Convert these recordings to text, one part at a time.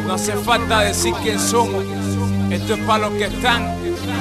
No hace falta decir quién somos. Esto es para los que están.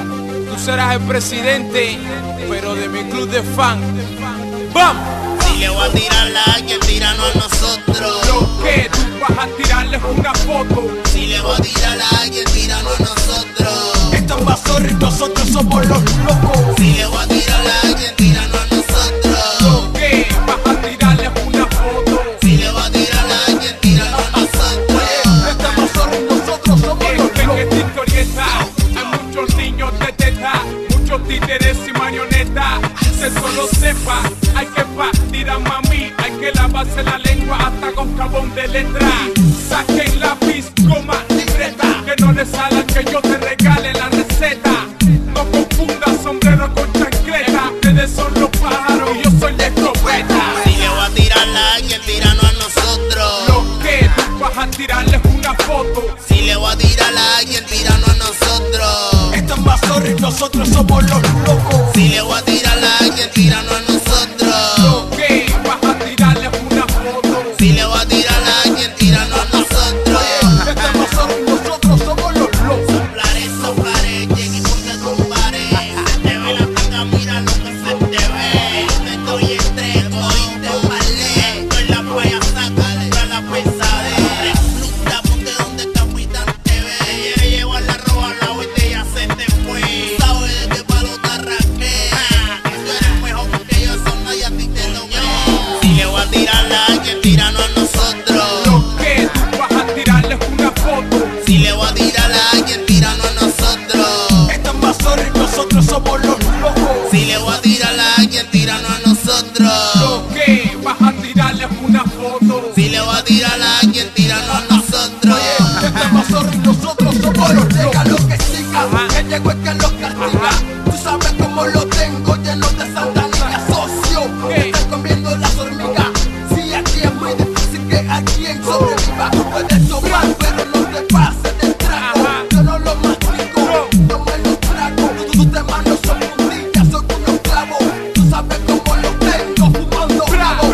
Tú serás el presidente, pero de mi club de fan. ¡Vamos! Si le voy a tirar a alguien, tíranos a nosotros. Lo que tú vas a tirarles una foto. Si le voy a tirar a alguien, tíranos a nosotros. Esto es Mazorri, nosotros somos los locos. Si le voy a tirar a alguien, tíranos a nosotros. Lo que vas a tirarles una foto. Si le voy a tirar a alguien, tíranos a nosotros. Esto es Mazorri, nosotros somos los En esta locos. historieta hay muchos niños de teta, muchos títeres y marionetas. Se solo sepa, hay que partir a mami, hay que lavarse la lengua hasta con jabón de letra. Saquen lápiz, coma, libreta, que no le salga que yo te regale la receta. No confundas sombrero con chancleta, ustedes son los pájaros y yo soy la escopeta. Si le voy a tirar a alguien, tíranos a nosotros. Lo que tú vas a tirarles una foto. Si le voy a tirar a alguien, tíranos a nosotros. Esto es Mazorri, nosotros somos los locos. Si le voy a tirar a alguien, tíranos a nosotros. Lo que vas a tirarles una foto. Si le voy a tirar a alguien, tíranos a nosotros. Esto es Mazorri, nosotros somos los locos. Soplaré, llegue y ponte a compare. Se te ve la tanga, mira lo que se te ve. Te estoy entrego y te parlé. Esto es la playa, sácale a la pesadera. Recluta, ponte donde el capitán te ve. Te llevo a la roja, la botella se te fue. Sabes de qué palo te arranqué. Que tú eres mejor que yo, eso nadie a ti te lo ve. Si le voy a tirar a alguien, tíranos a nosotros. Lo que tú vas a tirarles una foto. Si le voy a tirar a alguien, tíranos a nosotros. Esto es Mazorri, nosotros somos los locos. Si le voy a tirar a alguien, tíranos a nosotros. Lo que vas a tirarles una foto. Si le voy a tirar a alguien, tíranos a nosotros. Esto es Mazorri, nosotros somos los llega lo que siga. Que llegó es que los castiga. Tú sabes cómo lo tengo, lleno de santanía, socio. Estás comiendo las hormigas. Sí, aquí es muy difícil que alguien sobreviva. Tú puedes tomar, pero no te pases de trago. Yo no lo mastico, no me lo trago. Tus manos son puntillas, son unos clavos. Tú sabes cómo lo tengo, fumando bravo.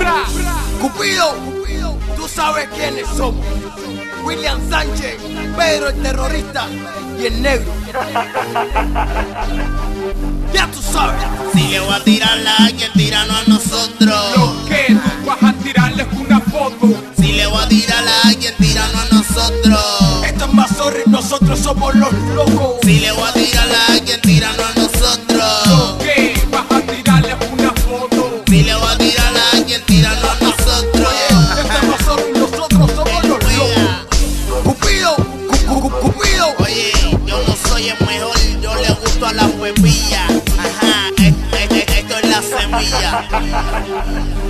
Cupido, tú sabes quiénes somos. William Sánchez, Pedro el terrorista y el negro. Ya tú sabes. Si le voy a tirar a alguien, tíranos a nosotros. Lo que tú vas a tirarles una foto. Si le voy a tirar a alguien, tíranos a nosotros. Esto es Mazorri, nosotros somos los locos. Si le voy a tirar a alguien, tíranos a nosotros. Lo que vas a tirarles una foto. Si le voy a tirar a alguien, tíranos a nosotros. Esto es Mazorri, nosotros somos los locos. Cupido, Cupido. Oye, yo no soy el mejor, yo le gusto a la huevilla. Ajá, esto es la semilla.